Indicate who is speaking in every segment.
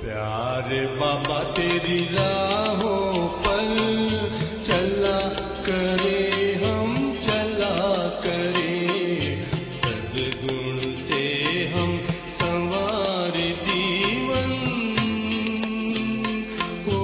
Speaker 1: प्यारे बाबा तेरी राहों पर चला करे हम चला करे, सद्गुण से हम संवार जीवन। हो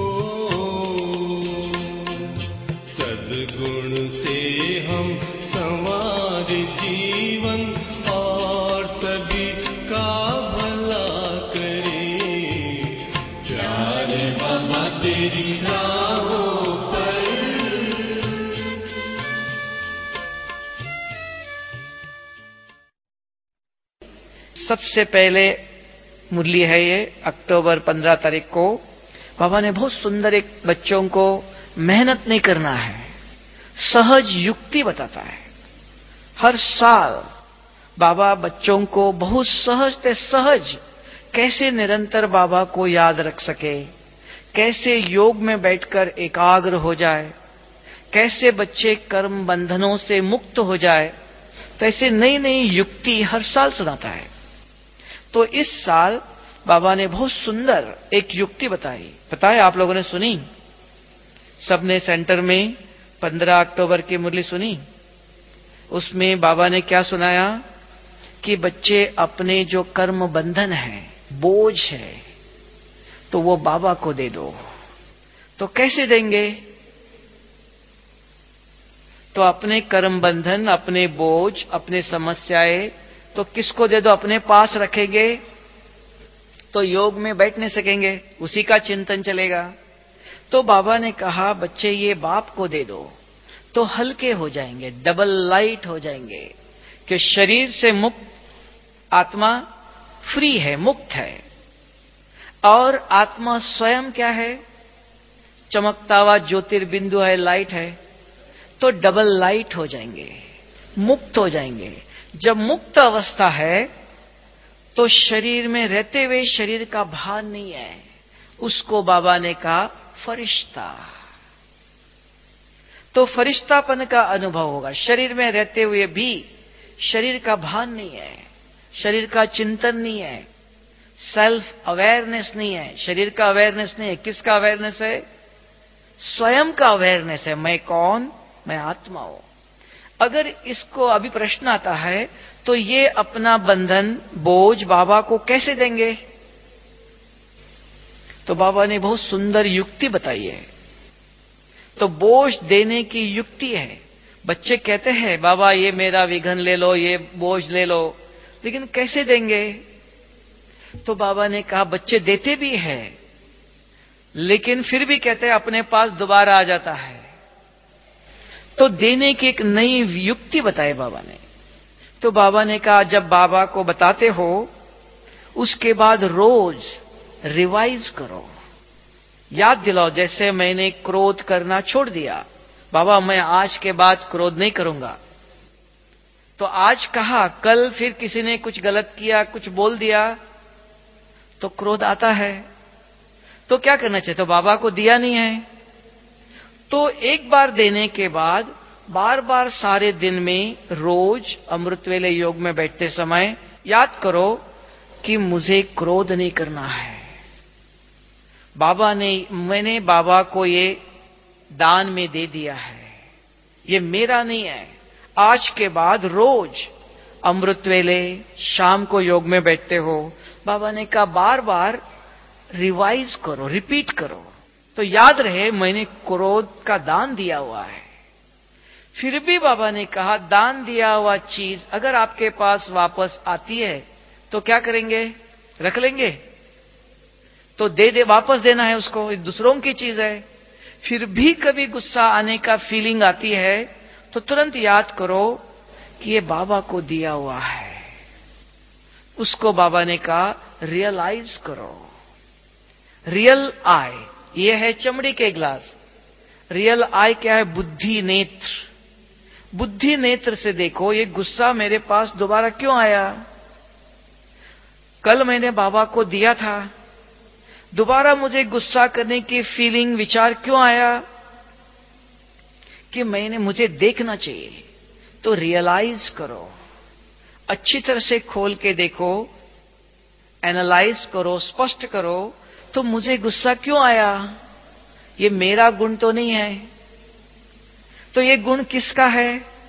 Speaker 1: सद्गुण से हम संवार जीवन और सभी का भला करे, प्यारे बाबा तेरी राहों पर।
Speaker 2: सबसे पहले मुरली है ये अक्टूबर 15 तारीख को। बाबा ने बहुत सुंदर एक बच्चों को मेहनत नहीं करना है, सहज युक्ति बताता है। हर साल बाबा बच्चों को बहुत सहज से सहज कैसे निरंतर बाबा को याद रख सके, कैसे योग में बैठकर एकाग्र हो जाए, कैसे बच्चे कर्म बंधनों से मुक्त हो जाए, तो ऐसे नई नई युक्ति हर साल सुनाता है। तो इस साल बाबा ने बहुत सुंदर एक युक्ति बताई। पता है आप लोगों ने सुनी? सबने सेंटर में 15 अक्टूबर की मुरली सुनी। उसमें बाबा ने क्या सुनाया कि बच्चे अपने जो कर्म बंधन है, बोझ है, तो वो बाबा को दे दो। तो कैसे देंगे? तो अपने कर्म बंधन, अपने बोझ, अपने समस्याएं तो किसको दे दो? अपने पास रखेंगे तो योग में बैठ नहीं सकेंगे, उसी का चिंतन चलेगा। तो बाबा ने कहा बच्चे ये बाप को दे दो तो हल्के हो जाएंगे, डबल लाइट हो जाएंगे, कि शरीर से मुक्त आत्मा फ्री है, मुक्त है। और आत्मा स्वयं क्या है? चमकता हुआ ज्योतिर्बिंदु है, लाइट है। तो डबल लाइट हो जाएंगे, मुक्त हो जाएंगे। जब मुक्त अवस्था है तो शरीर में रहते हुए शरीर का भान नहीं है, उसको बाबा ने कहा फरिश्ता। तो फरिश्तापन का अनुभव होगा। शरीर में रहते हुए भी शरीर का भान नहीं है, शरीर का चिंतन नहीं है, सेल्फ अवेयरनेस नहीं है, शरीर का अवेयरनेस नहीं है। किसका अवेयरनेस है? स्वयं का अवेयरनेस है। मैं कौन? मैं आत्मा हूं। अगर इसको अभी प्रश्न आता है तो ये अपना बंधन बोझ बाबा को कैसे देंगे? तो बाबा ने बहुत सुंदर युक्ति बताई है। तो बोझ देने की युक्ति है। बच्चे कहते हैं बाबा ये मेरा विघन ले लो, ये बोझ ले लो, लेकिन कैसे देंगे? तो बाबा ने कहा बच्चे देते भी हैं, लेकिन फिर भी कहते हैं अपने पास दोबारा आ जाता है। तो देने की एक नई युक्ति बताई बाबा ने। तो बाबा ने कहा जब बाबा को बताते हो उसके बाद रोज रिवाइज करो, याद दिलाओ। जैसे मैंने क्रोध करना छोड़ दिया, बाबा मैं आज के बाद क्रोध नहीं करूंगा। तो आज कहा, कल फिर किसी ने कुछ गलत किया, कुछ बोल दिया, तो क्रोध आता है। तो क्या करना चाहिए? तो बाबा को दिया नहीं है। तो एक बार देने के बाद बार बार सारे दिन में रोज अमृत वेले योग में बैठते समय याद करो कि मुझे क्रोध नहीं करना है। मैंने बाबा को ये दान में दे दिया है, ये मेरा नहीं है। आज के बाद रोज अमृत वेले शाम को योग में बैठते हो, बाबा ने कहा बार बार रिवाइज करो, रिपीट करो, तो याद रहे मैंने क्रोध का दान दिया हुआ है। फिर भी बाबा ने कहा दान दिया हुआ चीज अगर आपके पास वापस आती है तो क्या करेंगे? रख लेंगे? तो दे वापस देना है उसको, दूसरों की चीज है। फिर भी कभी गुस्सा आने का फीलिंग आती है तो तुरंत याद करो कि ये बाबा को दिया हुआ है। उसको बाबा ने कहा रियलाइज करो। रियल आई ये है चमड़ी के ग्लास, रियल आई क्या है? बुद्धि नेत्र। बुद्धि नेत्र से देखो ये गुस्सा मेरे पास दोबारा क्यों आया? कल मैंने बाबा को दिया था, दोबारा मुझे गुस्सा करने की फीलिंग, विचार क्यों आया? कि मुझे देखना चाहिए। तो रियलाइज करो, अच्छी तरह से खोल के देखो, एनालाइज करो, स्पष्ट करो, तो मुझे गुस्सा क्यों आया? ये मेरा गुण तो नहीं है। तो ये गुण किसका है?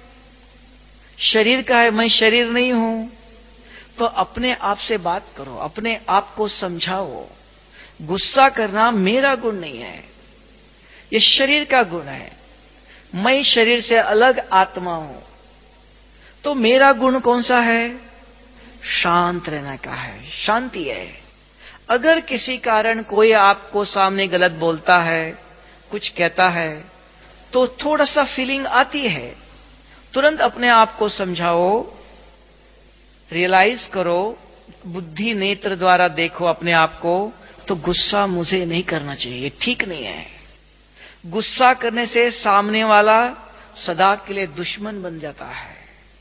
Speaker 2: शरीर का है, मैं शरीर नहीं हूं। तो अपने आप से बात करो, अपने आप को समझाओ, गुस्सा करना मेरा गुण नहीं है, ये शरीर का गुण है। मैं शरीर से अलग आत्मा हूं। तो मेरा गुण कौन सा है? शांत रहने का है, शांति है। अगर किसी कारण कोई आपको सामने गलत बोलता है, कुछ कहता है, तो थोड़ा सा फीलिंग आती है, तुरंत अपने आप को समझाओ, रियलाइज करो, बुद्धि नेत्र द्वारा देखो अपने आप को, तो गुस्सा मुझे नहीं करना चाहिए, ठीक नहीं है। गुस्सा करने से सामने वाला सदा के लिए दुश्मन बन जाता है।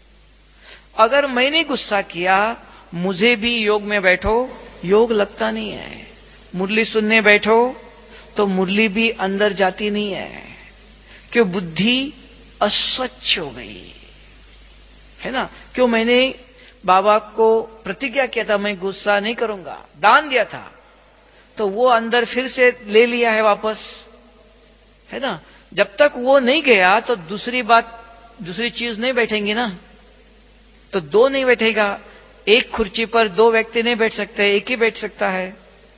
Speaker 2: अगर मैंने गुस्सा किया, मुझे भी योग में बैठो, योग लगता नहीं है। मुरली सुनने बैठो तो मुरली भी अंदर जाती नहीं है, क्यों? बुद्धि अस्वच्छ हो गई है ना। क्यों? मैंने बाबा को प्रतिज्ञा किया था मैं गुस्सा नहीं करूंगा, दान दिया था, तो वो अंदर फिर से ले लिया है वापस, है ना। जब तक वो नहीं गया तो दूसरी चीज नहीं बैठेंगी ना, तो दो नहीं बैठेगा। एक कुर्सी पर दो व्यक्ति नहीं बैठ सकते, एक ही बैठ सकता है।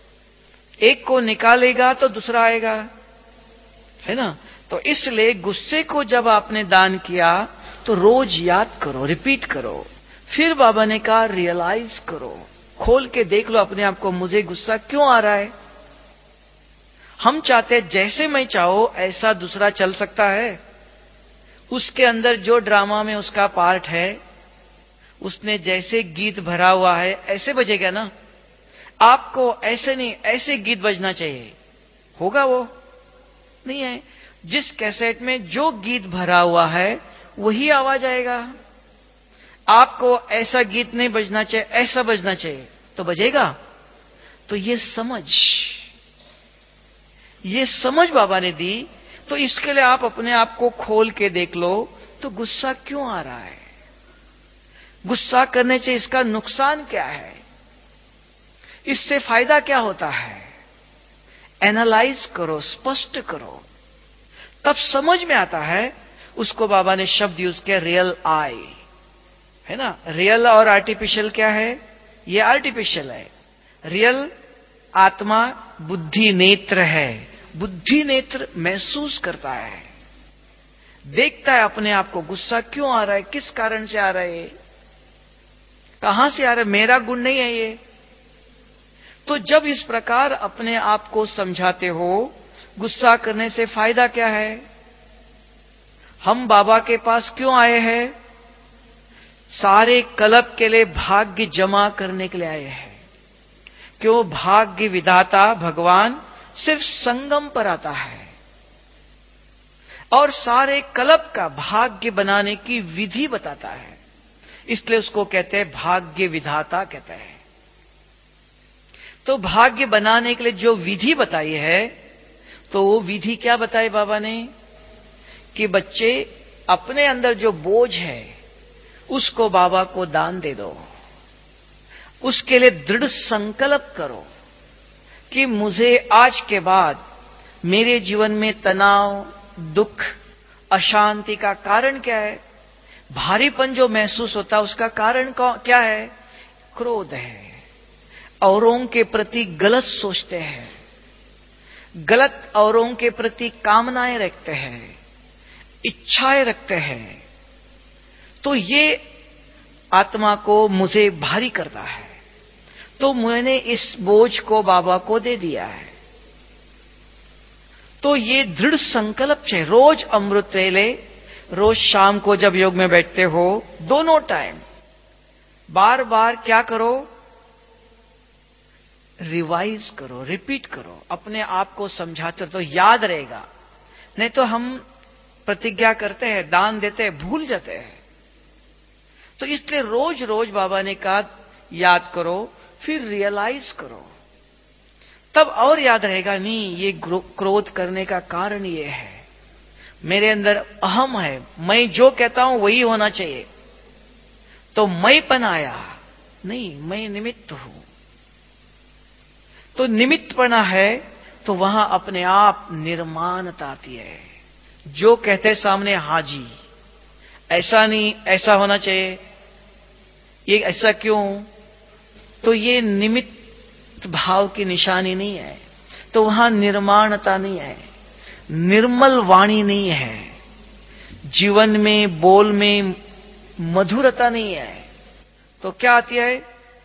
Speaker 2: एक को निकालेगा तो दूसरा आएगा, है ना। तो इसलिए गुस्से को जब आपने दान किया तो रोज याद करो, रिपीट करो। फिर बाबा ने कहा रियलाइज करो, खोल के देख लो अपने आप को, मुझे गुस्सा क्यों आ रहा है। हम चाहते हैं जैसे मैं चाहूं ऐसा दूसरा चल सकता है? उसके अंदर जो ड्रामा में उसका पार्ट है, उसने जैसे गीत भरा हुआ है ऐसे बजेगा ना। आपको ऐसे नहीं, ऐसे गीत बजना चाहिए, होगा वो नहीं है। जिस कैसेट में जो गीत भरा हुआ है वही आवाज आएगा। आपको ऐसा गीत नहीं बजना चाहिए, ऐसा बजना चाहिए, तो बजेगा। तो ये समझ बाबा ने दी। तो इसके लिए आप अपने आप को खोल के देख लो, तो गुस्सा क्यों आ रहा है, गुस्सा करने से इसका नुकसान क्या है, इससे फायदा क्या होता है, एनालाइज करो, स्पष्ट करो, तब समझ में आता है। उसको बाबा ने शब्द यूज किया रियल आई, है ना। रियल और आर्टिफिशियल क्या है? ये आर्टिफिशियल है। रियल आत्मा बुद्धि नेत्र है। बुद्धि नेत्र महसूस करता है, देखता है अपने आप को, गुस्सा क्यों आ रहा है, किस कारण से आ रहा है, कहां से आ रहा है, मेरा गुण नहीं है ये। तो जब इस प्रकार अपने आप को समझाते हो, गुस्सा करने से फायदा क्या है, हम बाबा के पास क्यों आए हैं? सारे कल्प के लिए भाग्य जमा करने के लिए आए हैं। क्यों? भाग्य विधाता भगवान सिर्फ संगम पर आता है और सारे कल्प का भाग्य बनाने की विधि बताता है, इसलिए उसको कहते हैं भाग्य विधाता कहते हैं। तो भाग्य बनाने के लिए जो विधि बताई है, तो वो विधि क्या बताई बाबा ने? कि बच्चे अपने अंदर जो बोझ है उसको बाबा को दान दे दो। उसके लिए दृढ़ संकल्प करो कि मुझे आज के बाद मेरे जीवन में तनाव, दुख, अशांति का कारण क्या है, भारीपन जो महसूस होता है उसका कारण क्या है? क्रोध है, औरों के प्रति गलत सोचते हैं, गलत औरों के प्रति कामनाएं रखते हैं, इच्छाएं रखते हैं। तो ये आत्मा को मुझे भारी करता है, तो मैंने इस बोझ को बाबा को दे दिया है। तो ये दृढ़ संकल्प है। रोज अमृत वेले, रोज शाम को जब योग में बैठते हो, दोनों टाइम बार बार क्या करो? रिवाइज करो, रिपीट करो, अपने आप को समझाते तो याद रहेगा। नहीं तो हम प्रतिज्ञा करते हैं, दान देते हैं, भूल जाते हैं। तो इसलिए रोज रोज बाबा ने कहा याद करो, फिर रियलाइज करो, तब और याद रहेगा। नहीं, ये क्रोध करने का कारण ये है, मेरे अंदर अहम है, मैं जो कहता हूं वही होना चाहिए, तो मैंपन आया। नहीं, मैं निमित्त हूं। तो निमित्तपना है तो वहां अपने आप निर्माणता आती है। जो कहते सामने हाजी, ऐसा नहीं, ऐसा होना चाहिए, ये ऐसा क्यों, तो ये निमित्त भाव की निशानी नहीं है। तो वहां निर्माणता नहीं है, निर्मल वाणी नहीं है, जीवन में बोल में मधुरता नहीं है। तो क्या आती है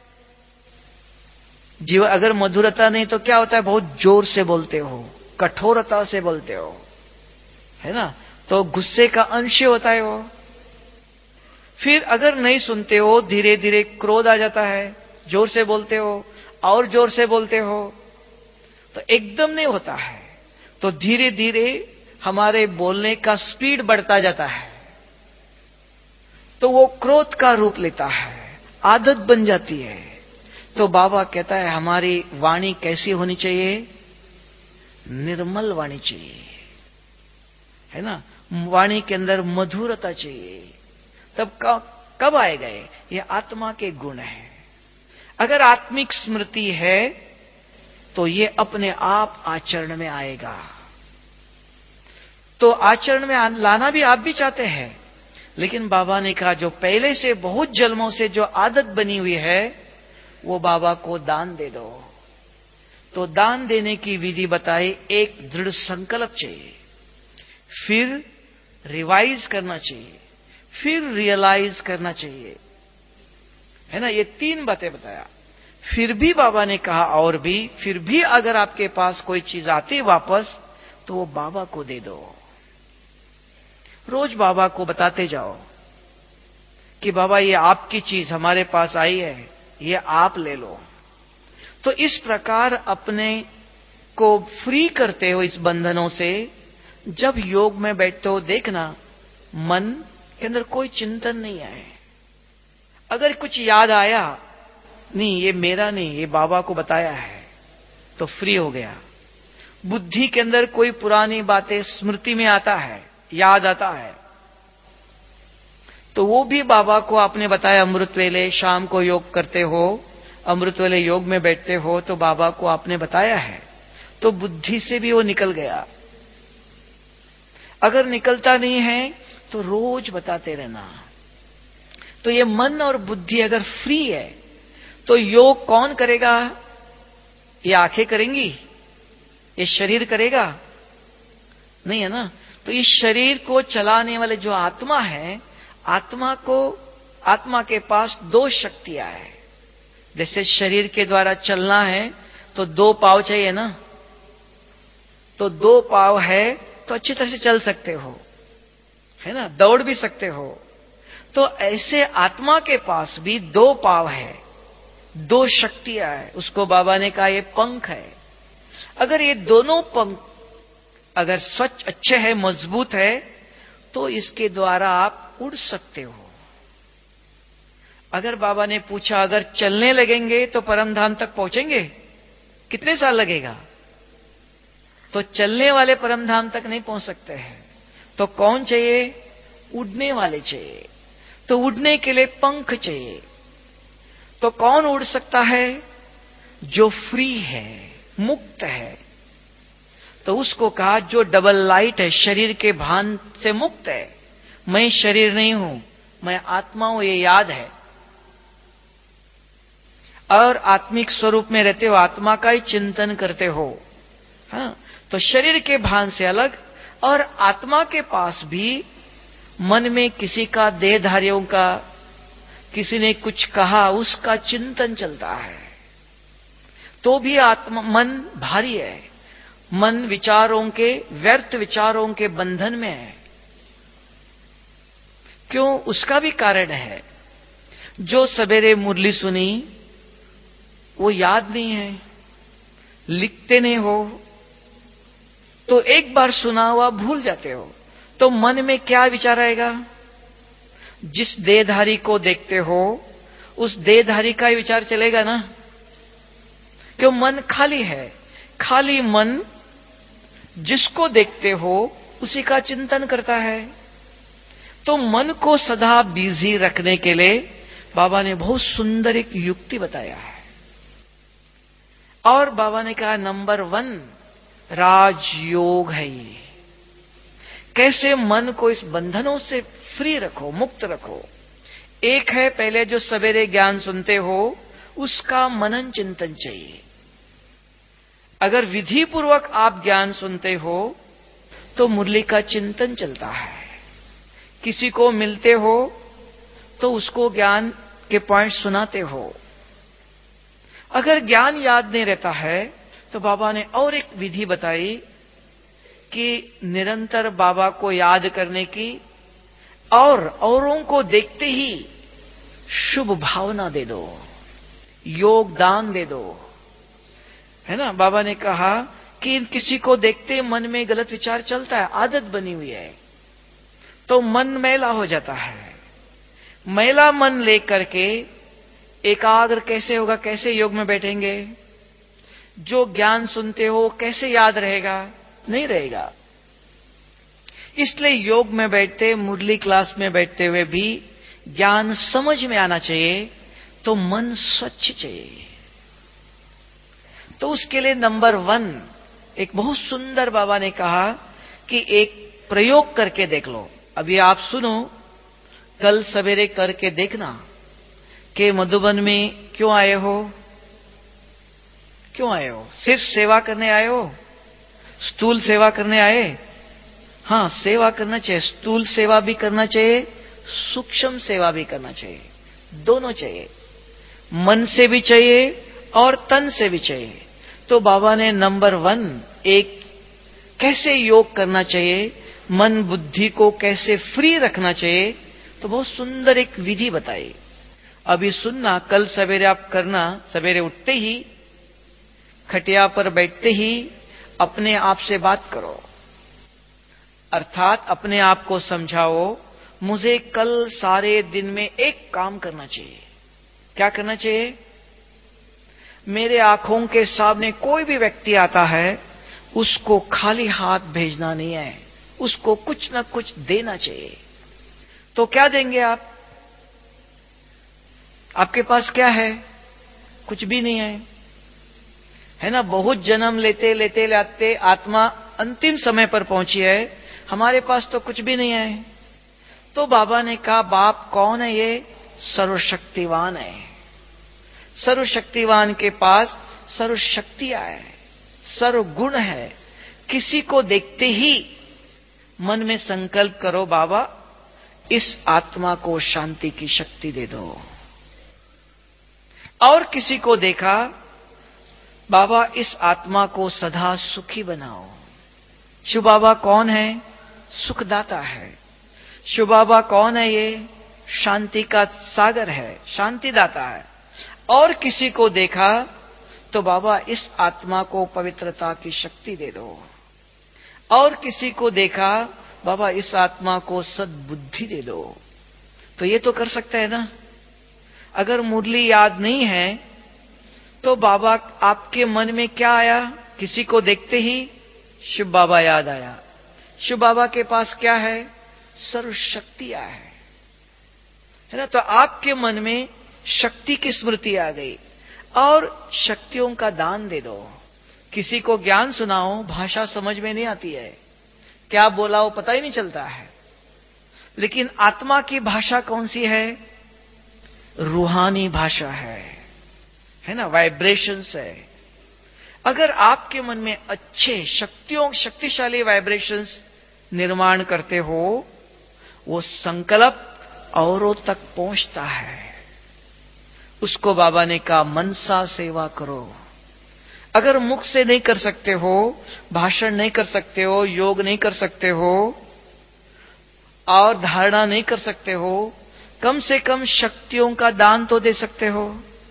Speaker 2: जीवन? अगर मधुरता नहीं तो क्या होता है? बहुत जोर से बोलते हो, कठोरता से बोलते हो, है ना, तो गुस्से का अंश होता है वो। फिर अगर नहीं सुनते हो, धीरे धीरे क्रोध आ जाता है, जोर से बोलते हो और जोर से बोलते हो, तो एकदम नहीं होता है, तो धीरे धीरे हमारे बोलने का स्पीड बढ़ता जाता है, तो वो क्रोध का रूप लेता है, आदत बन जाती है। तो बाबा कहता है हमारी वाणी कैसी होनी चाहिए? निर्मल वाणी चाहिए, है ना, वाणी के अंदर मधुरता चाहिए। तब कब आएगा ये आत्मा के गुण है। अगर आत्मिक स्मृति है तो ये अपने आप आचरण में आएगा। तो आचरण में लाना भी आप भी चाहते हैं, लेकिन बाबा ने कहा जो पहले से बहुत जन्मों से जो आदत बनी हुई है वो बाबा को दान दे दो। तो दान देने की विधि बताई, एक दृढ़ संकल्प चाहिए, फिर रिवाइज करना चाहिए, फिर रियलाइज करना चाहिए, है ना, ये 3 बातें बताया। फिर भी बाबा ने कहा और भी, फिर भी अगर आपके पास कोई चीज आती वापस तो वो बाबा को दे दो। रोज बाबा को बताते जाओ कि बाबा ये आपकी चीज हमारे पास आई है, ये आप ले लो। तो इस प्रकार अपने को फ्री करते हो इस बंधनों से। जब योग में बैठते हो देखना मन के अंदर कोई चिंतन नहीं आए। अगर कुछ याद आया, नहीं ये मेरा नहीं, ये बाबा को बताया है, तो फ्री हो गया। बुद्धि के अंदर कोई पुरानी बातें स्मृति में आता है, याद आता है, तो वो भी बाबा को आपने बताया। अमृत वेले शाम को योग करते हो, अमृत वेले योग में बैठते हो, तो बाबा को आपने बताया है, तो बुद्धि से भी वो निकल गया। अगर निकलता नहीं है तो रोज बताते रहना। तो ये मन और बुद्धि अगर फ्री है तो योग कौन करेगा? ये आंखें करेंगी? ये शरीर करेगा? नहीं है ना। तो इस शरीर को चलाने वाले जो आत्मा है, आत्मा के पास 2 शक्तियां हैं। जैसे शरीर के द्वारा चलना है तो 2 पांव चाहिए ना, तो 2 पांव है तो अच्छी तरह से चल सकते हो, है ना, दौड़ भी सकते हो। तो ऐसे आत्मा के पास भी 2 पांव है, 2 शक्तियां है। उसको बाबा ने कहा ये पंख है। अगर ये दोनों पंख अगर स्वच्छ अच्छे हैं, मजबूत है, तो इसके द्वारा आप उड़ सकते हो। अगर बाबा ने पूछा अगर चलने लगेंगे तो परम धाम तक पहुंचेंगे, कितने साल लगेगा? तो चलने वाले परम धाम तक नहीं पहुंच सकते हैं। तो कौन चाहिए? उड़ने वाले चाहिए। तो उड़ने के लिए पंख चाहिए। तो कौन उड़ सकता है? जो फ्री है, मुक्त है। तो उसको कहा जो डबल लाइट है, शरीर के भान से मुक्त है। मैं शरीर नहीं हूं, मैं आत्मा हूं, ये याद है। और आत्मिक स्वरूप में रहते हो, आत्मा का ही चिंतन करते हो। हाँ, तो शरीर के भान से अलग। और आत्मा के पास भी मन में किसी का, देहधारियों का, किसी ने कुछ कहा, उसका चिंतन चलता है, तो भी आत्मा मन भारी है। मन विचारों के, व्यर्थ विचारों के बंधन में है। क्यों? उसका भी कारण है। जो सवेरे मुरली सुनी वो याद नहीं है, लिखते नहीं हो, तो एक बार सुना हुआ भूल जाते हो। तो मन में क्या विचार आएगा? जिस देहधारी को देखते हो उस देहधारी का ही विचार चलेगा ना, क्यों? मन खाली है। खाली मन जिसको देखते हो उसी का चिंतन करता है। तो मन को सदा बिजी रखने के लिए बाबा ने बहुत सुंदर एक युक्ति बताया है। और बाबा ने कहा नंबर 1 राजयोग है ये। कैसे मन को इस बंधनों से फ्री रखो, मुक्त रखो। एक है पहले जो सवेरे ज्ञान सुनते हो उसका मनन चिंतन चाहिए। अगर विधि पूर्वक आप ज्ञान सुनते हो तो मुरली का चिंतन चलता है। किसी को मिलते हो तो उसको ज्ञान के पॉइंट सुनाते हो। अगर ज्ञान याद नहीं रहता है तो बाबा ने और एक विधि बताई कि निरंतर बाबा को याद करने की और औरों को देखते ही शुभ भावना दे दो, योगदान दे दो। है ना, बाबा ने कहा कि किसी को देखते मन में गलत विचार चलता है, आदत बनी हुई है, तो मन मैला हो जाता है। मैला मन लेकर के एकाग्र कैसे होगा, कैसे योग में बैठेंगे? जो ज्ञान सुनते हो कैसे याद रहेगा? नहीं रहेगा। इसलिए योग में बैठते, मुरली क्लास में बैठते हुए भी ज्ञान समझ में आना चाहिए, तो मन स्वच्छ चाहिए। तो उसके लिए नंबर 1 एक बहुत सुंदर बाबा ने कहा कि एक प्रयोग करके देख लो। अभी आप सुनो, कल सवेरे करके देखना कि मधुबन में क्यों आए हो? क्यों आए हो? सिर्फ सेवा करने आए हो? स्थूल सेवा करने आए? हाँ, सेवा करना चाहिए, स्थूल सेवा भी करना चाहिए, सूक्ष्म सेवा भी करना चाहिए, दोनों चाहिए। मन से भी चाहिए और तन से भी चाहिए। तो बाबा ने नंबर 1 एक कैसे योग करना चाहिए, मन बुद्धि को कैसे फ्री रखना चाहिए, तो बहुत सुंदर एक विधि बताई। अभी सुनना, कल सवेरे आप करना। सवेरे उठते ही, खटिया पर बैठते ही अपने आप से बात करो, अर्थात अपने आप को समझाओ, मुझे कल सारे दिन में एक काम करना चाहिए। क्या करना चाहिए? मेरे आंखों के सामने कोई भी व्यक्ति आता है, उसको खाली हाथ भेजना नहीं है, उसको कुछ ना कुछ देना चाहिए। तो क्या देंगे आप? आपके पास क्या है? कुछ भी नहीं है ना। बहुत जन्म लेते लेते लेते आत्मा अंतिम समय पर पहुंची है, हमारे पास तो कुछ भी नहीं है। तो बाबा ने कहा, बाप कौन है? ये सर्वशक्तिवान है। सर्वशक्तिवान के पास सर्वशक्तियां है, सर्वगुण है। किसी को देखते ही मन में संकल्प करो, बाबा इस आत्मा को शांति की शक्ति दे दो। और किसी को देखा, बाबा इस आत्मा को सदा सुखी बनाओ। शिव बाबा कौन है? सुखदाता है। शिव बाबा कौन है? ये शांति का सागर है, शांतिदाता है। और किसी को देखा तो बाबा इस आत्मा को पवित्रता की शक्ति दे दो। और किसी को देखा, बाबा इस आत्मा को सद्बुद्धि दे दो। तो ये तो कर सकता है ना। अगर मुरली याद नहीं है तो बाबा आपके मन में क्या आया? किसी को देखते ही शिव बाबा याद आया। शिव बाबा के पास क्या है? सर्वशक्तियां है ना। तो आपके मन में शक्ति की स्मृति आ गई और शक्तियों का दान दे दो। किसी को ज्ञान सुनाओ, भाषा समझ में नहीं आती है, क्या बोला वो पता ही नहीं चलता है, लेकिन आत्मा की भाषा कौन सी है? रूहानी भाषा है ना, वाइब्रेशंस है। अगर आपके मन में अच्छे शक्तिशाली वाइब्रेशंस निर्माण करते हो, वो संकल्प औरों तक पहुंचता है। उसको बाबा ने कहा मनसा सेवा करो। अगर मुख से नहीं कर सकते हो, भाषण नहीं कर सकते हो, योग नहीं कर सकते हो और धारणा नहीं कर सकते हो, कम से कम शक्तियों का दान तो दे सकते हो,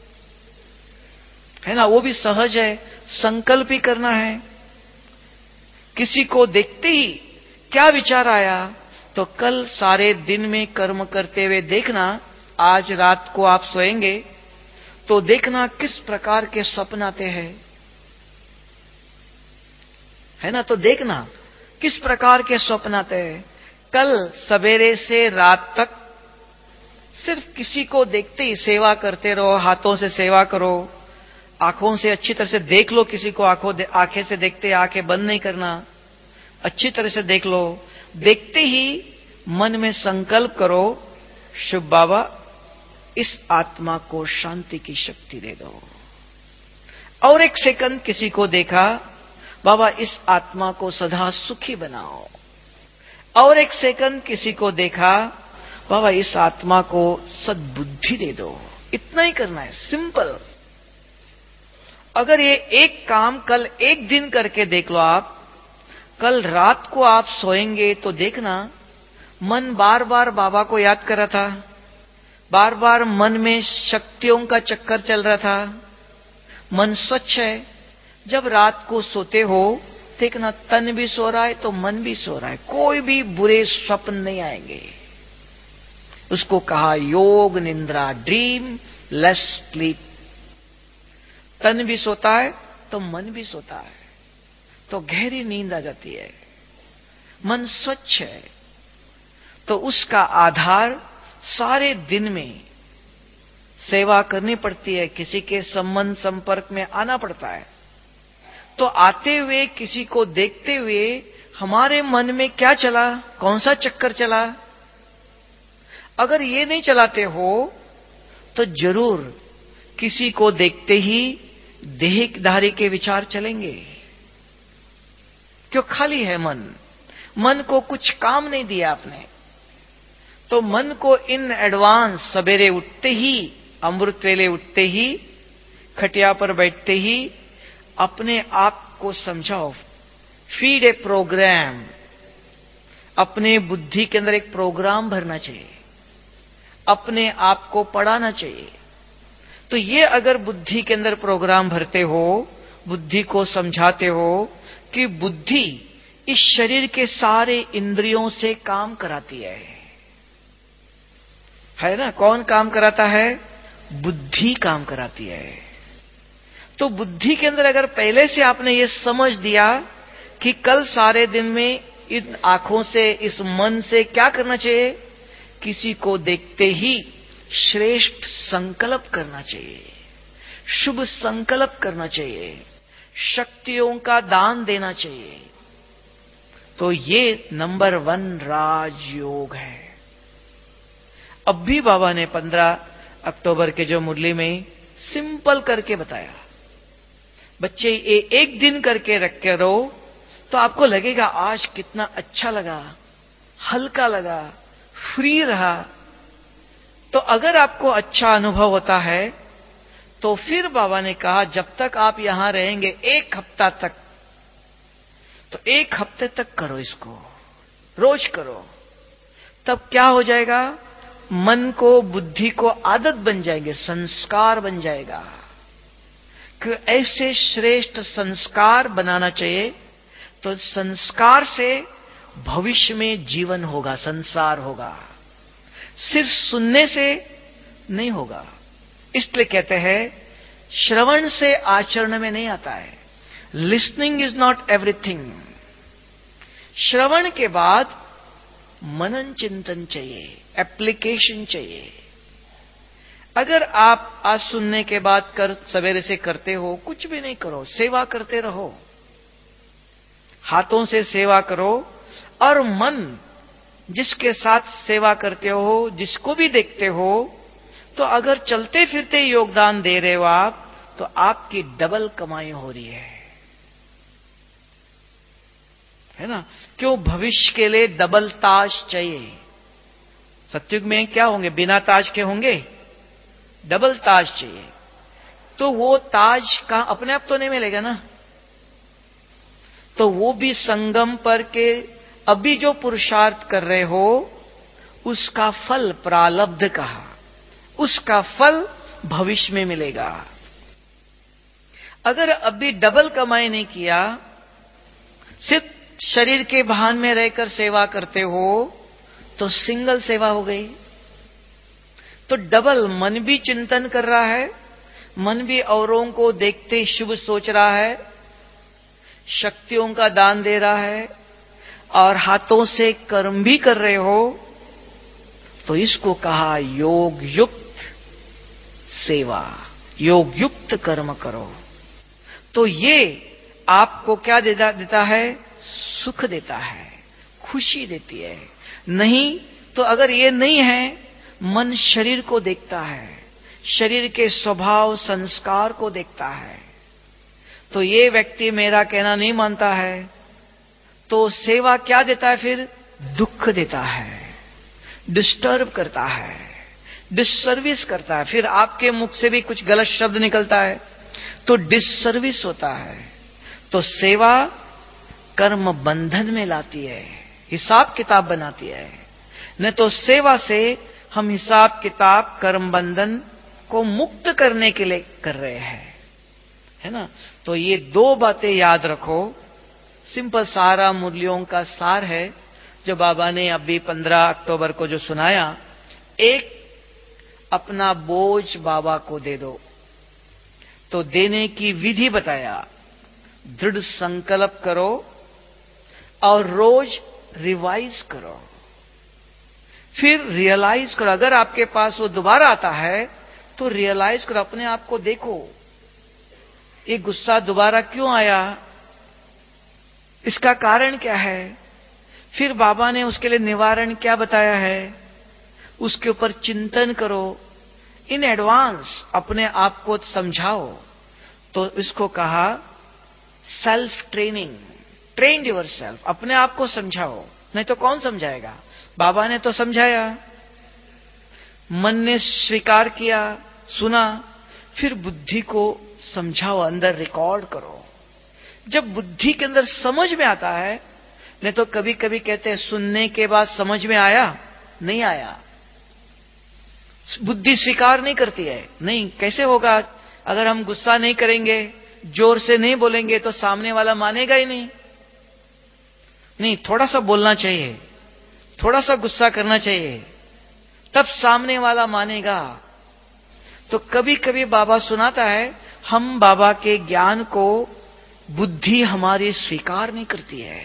Speaker 2: है ना। वो भी सहज है, संकल्प ही करना है। किसी को देखते ही क्या विचार आया, तो कल सारे दिन में कर्म करते हुए देखना, आज रात को आप सोएंगे तो देखना किस प्रकार के स्वप्न आते हैं, है ना। तो देखना किस प्रकार के स्वप्न आते हैं। कल सवेरे से रात तक सिर्फ किसी को देखते ही सेवा करते रहो, हाथों से सेवा करो, आंखों से अच्छी तरह से देख लो, किसी को आंखें से देखते आंखें बंद नहीं करना, अच्छी तरह से देख लो। देखते ही मन में संकल्प करो, शुभ बाबा इस आत्मा को शांति की शक्ति दे दो। और एक सेकंड किसी को देखा, बाबा इस आत्मा को सदा सुखी बनाओ। और एक सेकंड किसी को देखा, बाबा इस आत्मा को सद्बुद्धि दे दो। इतना ही करना है, सिंपल। अगर ये एक काम कल एक दिन करके देख लो आप, कल रात को आप सोएंगे तो देखना मन बार बार बाबा को याद कर रहा था, बार बार मन में शक्तियों का चक्कर चल रहा था, मन स्वच्छ है। जब रात को सोते हो देखना तन भी सो रहा है तो मन भी सो रहा है, कोई भी बुरे स्वप्न नहीं आएंगे। उसको कहा योग निद्रा, ड्रीम लेस स्लीप। तन भी सोता है तो मन भी सोता है, तो गहरी नींद आ जाती है। मन स्वच्छ है तो उसका आधार सारे दिन में सेवा करनी पड़ती है, किसी के संबंध संपर्क में आना पड़ता है। तो आते हुए किसी को देखते हुए हमारे मन में क्या चला, कौन सा चक्कर चला, अगर ये नहीं चलाते हो तो जरूर किसी को देखते ही देहधारी के विचार चलेंगे। क्यों? खाली है मन, मन को कुछ काम नहीं दिया आपने। तो मन को इन एडवांस सवेरे उठते ही, अमृत वेले उठते ही, खटिया पर बैठते ही अपने आप को समझाओ, फीड ए प्रोग्राम। अपने बुद्धि के अंदर एक प्रोग्राम भरना चाहिए, अपने आप को पढ़ाना चाहिए। तो ये अगर बुद्धि के अंदर प्रोग्राम भरते हो, बुद्धि को समझाते हो कि बुद्धि इस शरीर के सारे इंद्रियों से काम कराती है ना? कौन काम कराता है? बुद्धि काम कराती है। तो बुद्धि के अंदर अगर पहले से आपने ये समझ दिया कि कल सारे दिन में इन आंखों से, इस मन से क्या करना चाहिए, किसी को देखते ही श्रेष्ठ संकल्प करना चाहिए, शुभ संकल्प करना चाहिए, शक्तियों का दान देना चाहिए। तो ये नंबर 1 राजयोग है। अब भी बाबा ने 15 अक्टूबर के जो मुरली में सिंपल करके बताया, बच्चे ये एक दिन करके रख के रहो तो आपको लगेगा आज कितना अच्छा लगा, हल्का लगा, फ्री रहा। तो अगर आपको अच्छा अनुभव होता है तो फिर बाबा ने कहा जब तक आप यहां रहेंगे 1 हफ्ता तक, तो 1 हफ्ते तक करो, इसको रोज करो। तब क्या हो जाएगा, मन को, बुद्धि को आदत बन जाएंगे, संस्कार बन जाएगा कि ऐसे श्रेष्ठ संस्कार बनाना चाहिए। तो संस्कार से भविष्य में जीवन होगा, संसार होगा, सिर्फ सुनने से नहीं होगा। इसलिए कहते हैं श्रवण से आचरण में नहीं आता है। Listening is not everything. श्रवण के बाद मनन चिंतन चाहिए, एप्लीकेशन चाहिए। अगर आप आज सुनने के बाद सवेरे से करते हो, कुछ भी नहीं करो, सेवा करते रहो, हाथों से सेवा करो, और मन जिसके साथ सेवा करते हो, जिसको भी देखते हो, तो अगर चलते फिरते योगदान दे रहे हो आप, तो आपकी डबल कमाई हो रही है ना? क्यों? भविष्य के लिए डबल ताज चाहिए। सत्युग में क्या होंगे? बिना ताज के होंगे, डबल ताज चाहिए। तो वो ताज का अपने आप तो नहीं मिलेगा ना, तो वो भी संगम पर के अभी जो पुरुषार्थ कर रहे हो उसका फल, प्रारब्ध कहा, उसका फल भविष्य में मिलेगा। अगर अभी डबल कमाई नहीं किया, सिर्फ शरीर के भान में रहकर सेवा करते हो, तो सिंगल सेवा हो गई। तो डबल मन भी चिंतन कर रहा है, मन भी औरों को देखते शुभ सोच रहा है, शक्तियों का दान दे रहा है, और हाथों से कर्म भी कर रहे हो, तो इसको कहा योग युक्त सेवा, योग युक्त कर्म करो। तो ये आपको क्या देता है? सुख देता है, खुशी देती है। नहीं तो अगर ये नहीं है, मन शरीर को देखता है, शरीर के स्वभाव संस्कार को देखता है। तो ये व्यक्ति मेरा कहना नहीं मानता है, तो सेवा क्या देता है? फिर दुख देता है, डिस्टर्ब करता है, डिससर्विस करता है। फिर आपके मुख से भी कुछ गलत शब्द निकलता है तो डिससर्विस होता है। तो सेवा कर्म बंधन में लाती है, हिसाब किताब बनाती है। नहीं तो सेवा से हम हिसाब किताब कर्म बंधन को मुक्त करने के लिए कर रहे हैं, है ना। तो ये दो बातें याद रखो। सिंपल सारा मूल्यों का सार है जो बाबा ने अभी 15 अक्टूबर को जो सुनाया। एक, अपना बोझ बाबा को दे दो। तो देने की विधि बताया, दृढ़ संकल्प करो और रोज रिवाइज करो, फिर रियलाइज करो। अगर आपके पास वो दोबारा आता है तो रियलाइज करो, अपने आप को देखो, ये गुस्सा दोबारा क्यों आया, इसका कारण क्या है। फिर बाबा ने उसके लिए निवारण क्या बताया है, उसके ऊपर चिंतन करो। इन एडवांस अपने आप को समझाओ। तो इसको कहा self training. Train yourself, अपने आप को समझाओ। नहीं तो कौन समझाएगा? बाबा ने तो समझाया, मन ने स्वीकार किया, सुना, फिर बुद्धि को समझाओ, अंदर रिकॉर्ड करो। जब बुद्धि के अंदर समझ में आता है, नहीं तो कभी कभी कहते हैं सुनने के बाद समझ में आया, नहीं आया, बुद्धि स्वीकार नहीं करती है। नहीं, कैसे होगा? अगर हम गुस्सा नहीं करेंगे, जोर से नहीं बोलेंगे तो सामने वाला मानेगा ही नहीं। नहीं, थोड़ा सा बोलना चाहिए, थोड़ा सा गुस्सा करना चाहिए, तब सामने वाला मानेगा। तो कभी कभी बाबा सुनाता है, हम बाबा के ज्ञान को बुद्धि हमारी स्वीकार नहीं करती है।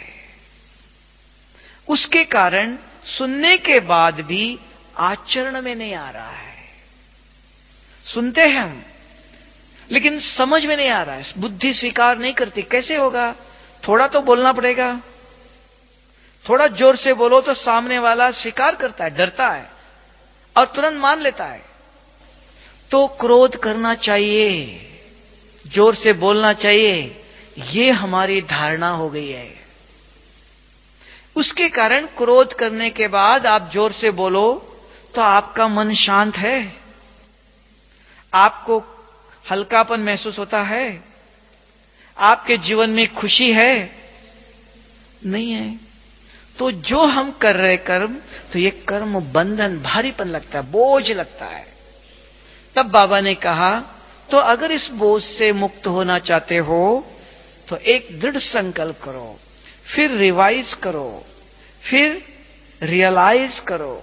Speaker 2: उसके कारण सुनने के बाद भी आचरण में नहीं आ रहा है। सुनते हैं हम, लेकिन समझ में नहीं आ रहा है, बुद्धि स्वीकार नहीं करती। कैसे होगा? थोड़ा तो बोलना पड़ेगा। थोड़ा जोर से बोलो तो सामने वाला स्वीकार करता है, डरता है और तुरंत मान लेता है। तो क्रोध करना चाहिए, जोर से बोलना चाहिए, ये हमारी धारणा हो गई है। उसके कारण क्रोध करने के बाद आप जोर से बोलो तो आपका मन शांत है, आपको हल्कापन महसूस होता है, आपके जीवन में खुशी है, नहीं है। तो जो हम कर रहे कर्म, तो ये कर्म बंधन, भारीपन लगता है, बोझ लगता है। तब बाबा ने कहा, तो अगर इस बोझ से मुक्त होना चाहते हो तो एक दृढ़ संकल्प करो, फिर रिवाइज करो, फिर रियलाइज करो,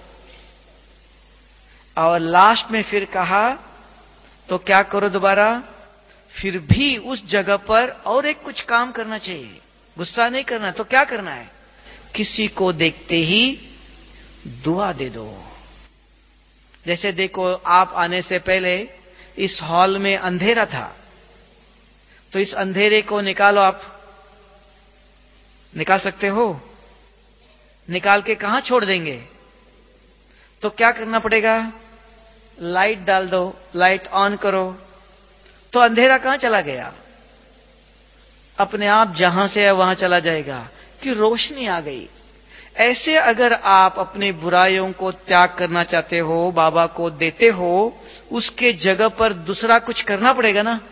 Speaker 2: और लास्ट में फिर कहा तो क्या करो दोबारा, फिर भी उस जगह पर और एक कुछ काम करना चाहिए। गुस्सा नहीं करना, तो क्या करना है? किसी को देखते ही दुआ दे दो। जैसे देखो, आप आने से पहले इस हॉल में अंधेरा था, तो इस अंधेरे को निकालो। आप निकाल सकते हो? निकाल के कहां छोड़ देंगे? तो क्या करना पड़ेगा? लाइट डाल दो, लाइट ऑन करो, तो अंधेरा कहां चला गया? अपने आप जहां से है वहां चला जाएगा, कि रोशनी आ गई। ऐसे अगर आप अपनी बुराइयों को त्याग करना चाहते हो, बाबा को देते हो, उसके जगह पर दूसरा कुछ करना पड़ेगा ना।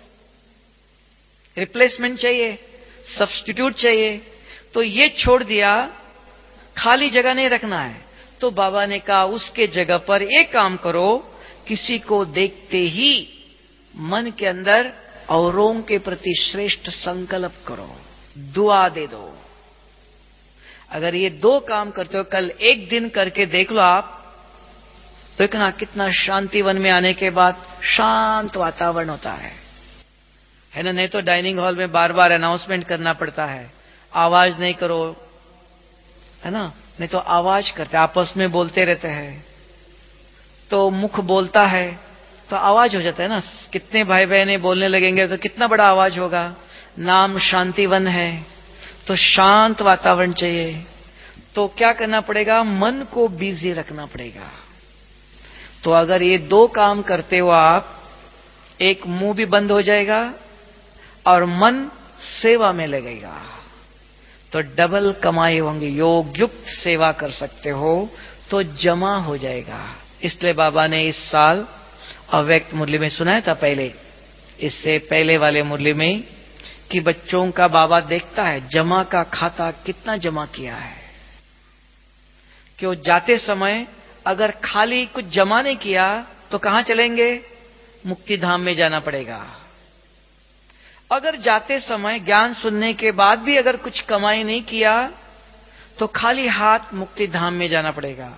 Speaker 2: रिप्लेसमेंट चाहिए, सब्स्टिट्यूट चाहिए। तो ये छोड़ दिया, खाली जगह नहीं रखना है। तो बाबा ने कहा उसके जगह पर एक काम करो, किसी को देखते ही मन के अंदर औरों के प्रति श्रेष्ठ संकल्प करो, दुआ दे दो। अगर ये दो काम करते हो, कल एक दिन करके देख लो आप, तो इतना कितना शांति वन में आने के बाद शांत वातावरण होता है ना। नहीं तो डाइनिंग हॉल में बार बार अनाउंसमेंट करना पड़ता है, आवाज नहीं करो, है ना। नहीं तो आवाज करते, आपस में बोलते रहते हैं, तो मुख बोलता है, तो आवाज हो जाता है ना, कितने भाई बहने बोलने लगेंगे तो कितना बड़ा आवाज होगा। नाम शांतिवन है, तो शांत वातावरण चाहिए। तो क्या करना पड़ेगा, मन को बिजी रखना पड़ेगा। तो अगर ये दो काम करते हो आप, एक मुंह भी बंद हो जाएगा और मन सेवा में लगेगा, तो डबल कमाई होंगी। योग युक्त सेवा कर सकते हो तो जमा हो जाएगा। इसलिए बाबा ने इस साल अव्यक्त मुरली में सुनाया था पहले, इससे पहले वाले मुरली में, कि बच्चों का बाबा देखता है जमा का खाता कितना जमा किया है। क्यों जाते समय अगर खाली कुछ जमा नहीं किया तो कहां चलेंगे, मुक्ति धाम में जाना पड़ेगा। अगर जाते समय ज्ञान सुनने के बाद भी अगर कुछ कमाई नहीं किया तो खाली हाथ मुक्ति धाम में जाना पड़ेगा।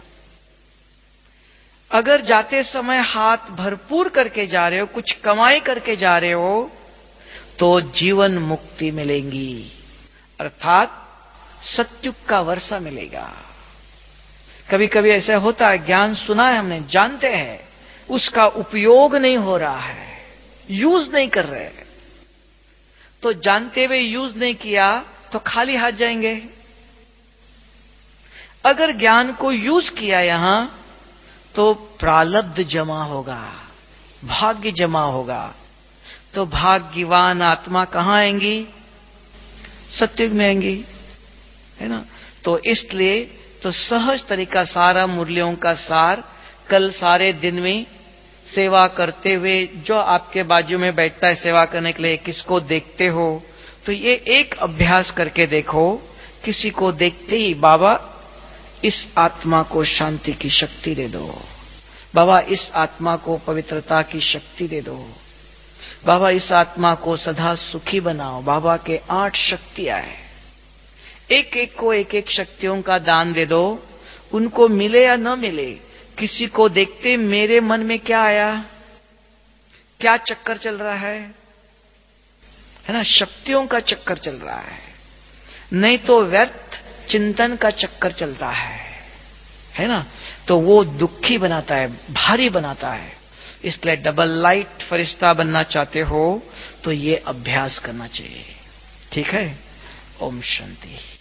Speaker 2: अगर जाते समय हाथ भरपूर करके जा रहे हो, कुछ कमाई करके जा रहे हो, तो जीवन मुक्ति मिलेगी, अर्थात सत्युग का वर्षा मिलेगा। कभी कभी ऐसा होता है, ज्ञान सुना है हमने, जानते हैं, उसका उपयोग नहीं हो रहा है, यूज नहीं कर रहे, तो जानते हुए यूज नहीं किया तो खाली हाथ जाएंगे। अगर ज्ञान को यूज किया यहां तो प्रालब्ध जमा होगा, भाग्य जमा होगा। तो भाग्यवान आत्मा कहां आएंगी, सत्युग में आएंगी, है ना। तो इसलिए तो सहज तरीका सारा मुरलियों का सार, कल सारे दिन में सेवा करते हुए जो आपके बाजू में बैठता है सेवा करने के लिए, किसको देखते हो तो ये एक अभ्यास करके देखो। किसी को देखते ही बाबा इस आत्मा को शांति की शक्ति दे दो, बाबा इस आत्मा को पवित्रता की शक्ति दे दो, बाबा इस आत्मा को सदा सुखी बनाओ। बाबा के 8 शक्तियां हैं, एक एक को एक एक शक्तियों का दान दे दो। उनको मिले या न मिले, किसी को देखते मेरे मन में क्या आया, क्या चक्कर चल रहा है ना, शक्तियों का चक्कर चल रहा है, नहीं तो व्यर्थ चिंतन का चक्कर चलता है ना। तो वो दुखी बनाता है, भारी बनाता है। इसलिए डबल लाइट फरिश्ता बनना चाहते हो तो ये अभ्यास करना चाहिए, ठीक है। ओम शांति।